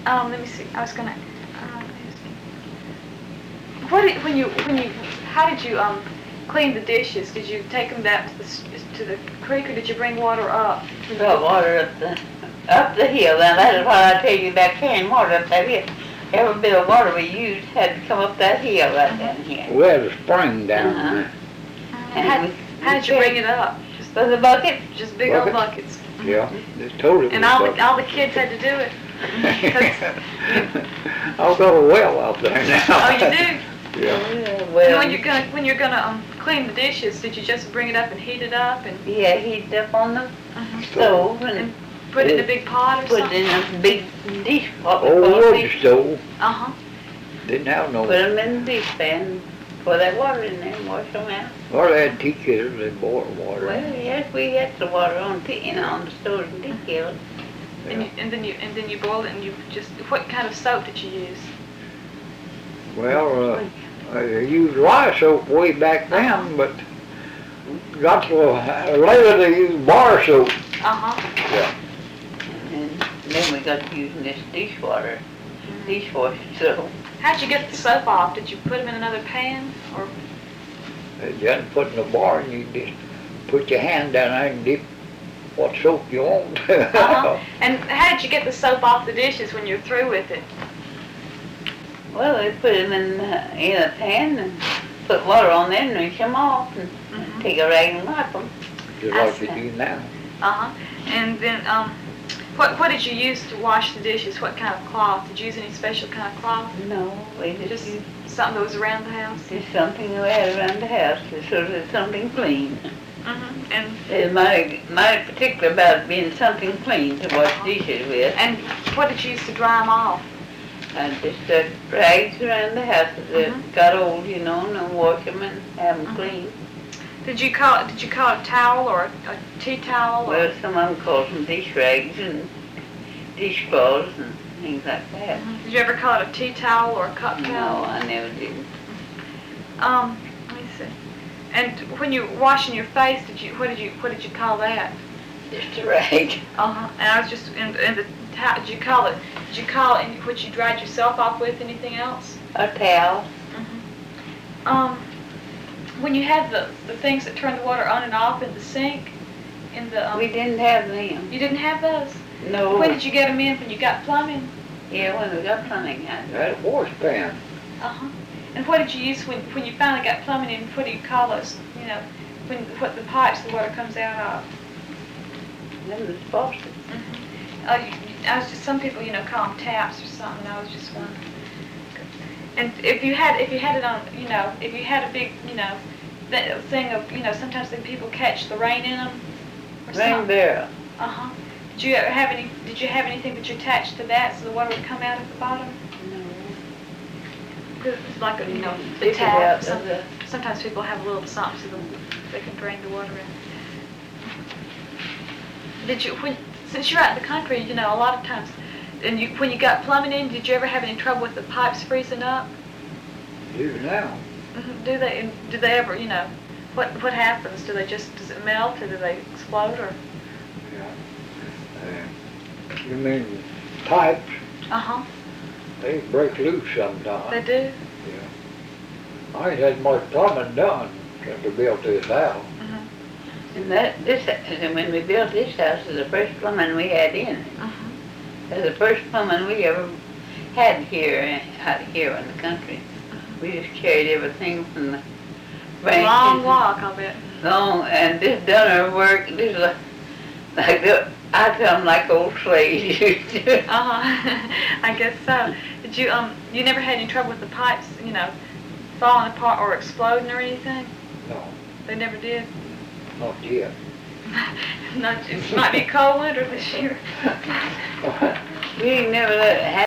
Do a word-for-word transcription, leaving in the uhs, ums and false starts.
Um, let me see. I was gonna. Um, what did, when you when you how did you um clean the dishes? Did you take them down to the s- to the creek, or did you bring water up? We got water up the up the hill. Now that is why I tell you about carrying water up that hill. Every bit of water we used had to come up that hill right down here. We had a spring down Uh-huh. there. And How, we, how did you bring it up? Just with a bucket. just big old Buckets. buckets. Yeah, just totally. And all the all the kids had to do it. I've got a well out there now. Oh, you do. Yeah. And Well, when you're gonna when you're gonna um clean the dishes, did you just bring it up and heat it up and yeah, heat up on the uh stove and and put it in a big pot or put it something? in a big dish pot. we Old call wood it. stove, Uh huh. didn't have no, Put them in the dish pan. Pour that water in there and wash them out. well, they had tea kettles, they boiled water. Well, yes, we had the water on tea, you know, on the stove and tea kettle. And, you, and then you and then you boil it and you just what kind of soap did you use? Well, uh, I used lye soap way back then, but got to, uh, later they used bar soap. Uh huh. Yeah. And then we got to using this dishwater, dishwasher soap. How'd you get the soap off? Did you put them in another pan or? You hadn't put in the bar, and you just put your hand down there and dip what soap you want. Uh-huh. And how did you get the soap off the dishes when you're through with it? Well, we put them in, uh, in a pan and put water on there and rinse them off and Mhm. take a rag and wipe them. Just I like you see. do now. Uh huh. And then um, what what did you use to wash the dishes? What kind of cloth? Did you use any special kind of cloth? No, we just, Just used something that was around the house. just something we had around the house, just so that it's something clean. Mm-hmm. And It's mighty, mighty particular about being something clean to wash dishes with. and what did you use to dry them off? I just uh, rags around the house that Mhm. got old, you know, and then wash them and have them Mhm. clean. Did you call it? Did you call it a towel or a, a tea towel? Or, Well, some of them calls them dish rags and dishcloths and things like that. Mhm. Did you ever call it a tea towel or a cup No, towel? I never did. Um, let me see. And when you were washing your face, did you what did you what did you call that? Just a rag. Uh huh. And I was just in, in the ta- did you call it? Did you call it what you dried yourself off with? Anything else? A towel. Mm-hmm. Um, when you had the the things that turn the water on and off in the sink, in the um, We didn't have them. you didn't have those. No. When did you get them in? When you got plumbing? Yeah, when we got plumbing out. That a wash pan. Uh huh. And what did you use when when you finally got plumbing in? What do you call those? You know, when what the pipes the water comes out of? Them was faucets. Mm-hmm. Uh, you- I was just some people you know call them taps or something. I was just wondering. And if you had if you had it on you know if you had a big you know th- thing of you know sometimes the people catch the rain in them. Or Rain something. barrel. Uh huh. Did you ever have any? Did you have anything that you attached to that so the water would come out at the bottom? No. 'Cause it's like a you know the Stick it tap. out Some, of the- sometimes people have a little something so that they can drain the water in. Did you when since you're out in the country you know a lot of times and you when you got plumbing in did you ever have any trouble with the pipes freezing up? Do now. Mm-hmm. Do they and do they ever you know what what happens? Do they just does it melt or do they explode or? Yeah. Uh, you mean pipes? Uh huh. They break loose sometimes. They do. Yeah. I ain't had much plumbing done since we built this house. Mm-hmm. And that, this, and when we built this house, it was the first plumbing we had in it. Mm-hmm. It was the first plumbing we ever had here, out here in the country. We just carried everything from the branches. Long walk, I'll bet. Long, and just done our work, just like, like the, I tell them like old slaves used to. Uh huh. I guess so. Did you um you never had any trouble with the pipes you know falling apart or exploding or anything? No, They never did. not yet. Not, it might be a cold winter this year. We ain't never let it happen.